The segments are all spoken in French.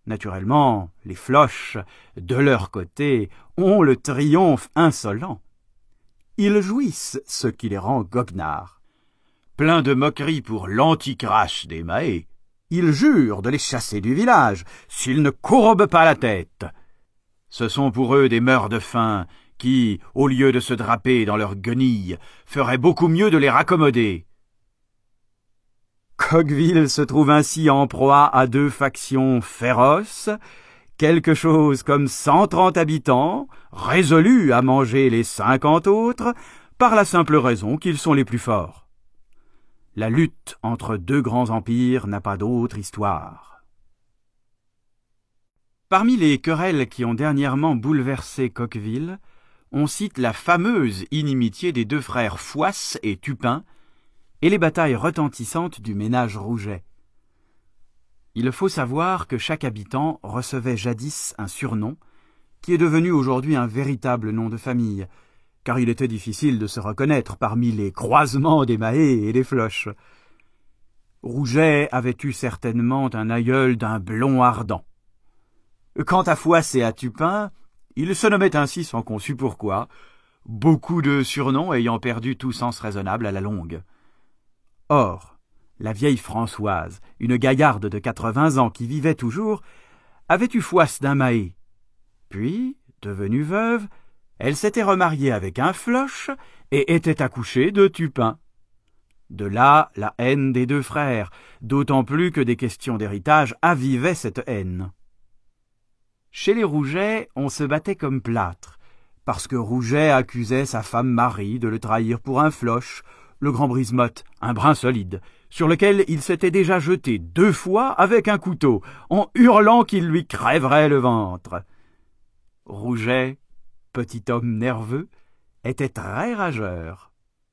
Naturellement, les floches, de leur côté, ont le triomphe insolent. Ils jouissent, ce qui les rend goguenards. Plein de moqueries pour l'anticrache des Mahé, ils jurent de les chasser du village, s'ils ne courbent pas la tête. Ce sont pour eux des meurt-de-faim qui, au lieu de se draper dans leurs guenilles, feraient beaucoup mieux de les raccommoder. Coqueville se trouve ainsi en proie à 2 factions féroces, quelque chose comme 130 habitants, résolus à manger les 50 autres, par la simple raison qu'ils sont les plus forts. La lutte entre 2 grands empires n'a pas d'autre histoire. Parmi les querelles qui ont dernièrement bouleversé Coqueville, on cite la fameuse inimitié des 2 frères Fouasse et Tupin, et les batailles retentissantes du ménage Rouget. Il faut savoir que chaque habitant recevait jadis un surnom, qui est devenu aujourd'hui un véritable nom de famille, car il était difficile de se reconnaître parmi les croisements des Mahé et des floches. Rouget avait eu certainement un aïeul d'un blond ardent. Quant à Fouasse et à Tupin, ils se nommaient ainsi sans qu'on sût pourquoi, beaucoup de surnoms ayant perdu tout sens raisonnable à la longue. Or, la vieille Françoise, une gaillarde de 80 ans qui vivait toujours, avait eu Fouasse d'un Mahé. Puis, devenue veuve, elle s'était remariée avec un floche et était accouchée de Tupin. De là la haine des 2 frères, d'autant plus que des questions d'héritage avivaient cette haine. Chez les Rouget, on se battait comme plâtre, parce que Rouget accusait sa femme Marie de le trahir pour un floche, le grand Brisemotte, un brin solide, sur lequel il s'était déjà jeté 2 fois avec un couteau, en hurlant qu'il lui crèverait le ventre. Rouget, petit homme nerveux, était très rageur.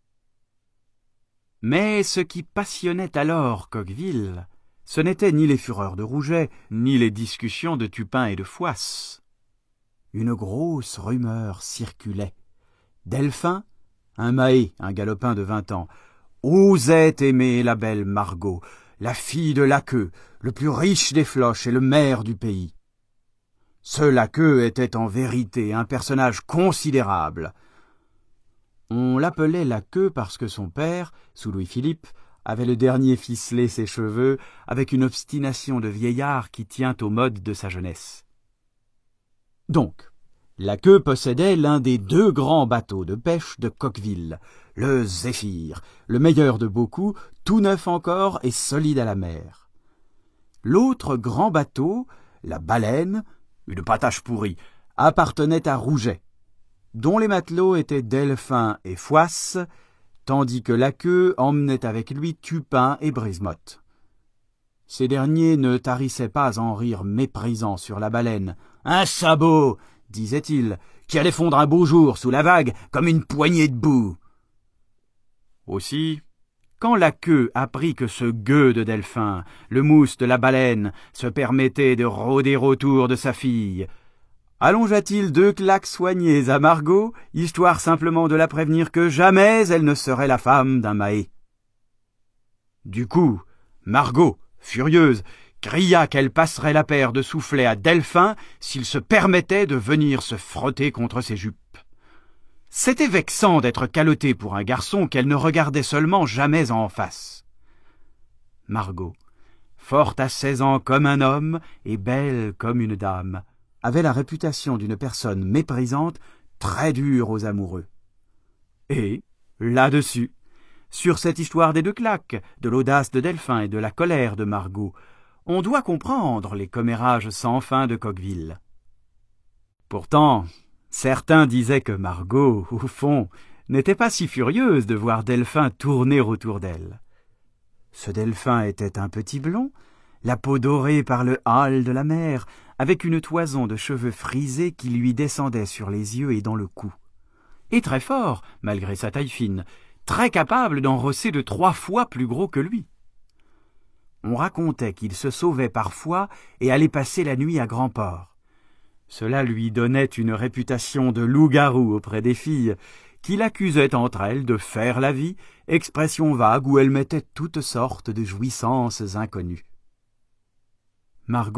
Mais ce qui passionnait alors Coqueville, ce n'étaient ni les fureurs de Rouget, ni les discussions de Tupin et de Fouasse. Une grosse rumeur circulait. Delphin, un Mahé, un galopin de 20 ans, osait aimer la belle Margot, la fille de Laqueux, le plus riche des floches et le maire du pays. Ce Laqueux était en vérité un personnage considérable. On l'appelait Laqueux parce que son père, sous Louis-Philippe, avait le dernier ficelé ses cheveux avec une obstination de vieillard qui tient aux modes de sa jeunesse. Donc, Laqueux possédait l'un des 2 grands bateaux de pêche de Coqueville, le Zéphyr, le meilleur de beaucoup, tout neuf encore et solide à la mer. L'autre grand bateau, la Baleine, une patache pourrie, appartenait à Rouget, dont les matelots étaient Delphin et Fouasse, tandis que Laqueux emmenait avec lui Tupin et Brisemotte. Ces derniers ne tarissaient pas en rire méprisant sur la Baleine. « Un sabot !» disait-il, qui allait fondre un beau jour sous la vague comme une poignée de boue. Aussi, quand Laqueux apprit que ce gueux de Delphin, le mousse de la Baleine, se permettait de rôder autour de sa fille, allongea-t-il 2 claques soignées à Margot, histoire simplement de la prévenir que jamais elle ne serait la femme d'un Mahé. Du coup, Margot, furieuse, cria qu'elle passerait la paire de soufflets à Delphin s'il se permettait de venir se frotter contre ses jupes. C'était vexant d'être calottée pour un garçon qu'elle ne regardait seulement jamais en face. Margot, forte à 16 ans comme un homme et belle comme une dame, avait la réputation d'une personne méprisante, très dure aux amoureux. Et, là-dessus, sur cette histoire des 2 claques, de l'audace de Delphin et de la colère de Margot, on doit comprendre les commérages sans fin de Coqueville. Pourtant, certains disaient que Margot, au fond, n'était pas si furieuse de voir Delphin tourner autour d'elle. Ce Delphin était un petit blond, la peau dorée par le hâle de la mer, avec une toison de cheveux frisés qui lui descendait sur les yeux et dans le cou. Et très fort, malgré sa taille fine, très capable d'enrosser de 3 fois plus gros que lui. On racontait qu'il se sauvait parfois et allait passer la nuit à Grand-Port. Cela lui donnait une réputation de loup-garou auprès des filles, qui l'accusaient entre elles de faire la vie, expression vague où elles mettaient toutes sortes de jouissances inconnues. Margot